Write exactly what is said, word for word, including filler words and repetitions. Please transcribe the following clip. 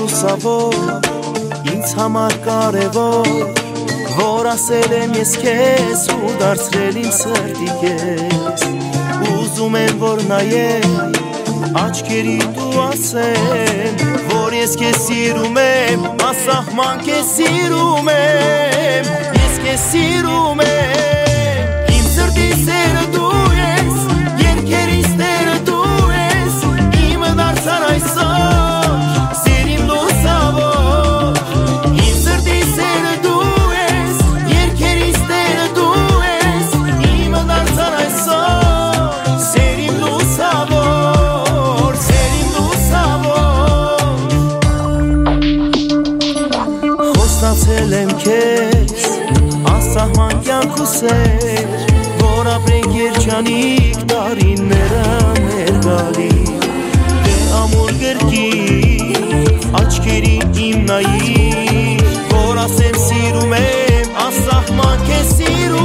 լուսավոր, ինձ համար կարևոր, որ ասել եմ ես քեզ ու դարձրել իմ սրտի կես։ Ուզում եմ որ նայեմ աչքերի դու ասեմ, որ ես քեզ սիրում եմ, անսահման քեզ սիրում եմ, ես քեզ սիրում եմ։ Իմ սրտի սերը դու ես, երգերիս տերը դու ես, իմը դարձար այսօր, սիրիմ լուսավոր։ Իմ սրտի սերը դու ես, երգերիս տերը դու ես, իմը դարձար այսօր, սիրիմ լուսավոր, սիրիմ լուսավոր։ Խոստացել եմ քեզ անսահման կյանք ու սեր, որ ապրենք երջանիկ տարիները մեր գալի։ Դե ամուր գրկի աչքերի իմ նայի, որ ասեմ սիրում եմ, անսահման քեզ սիրում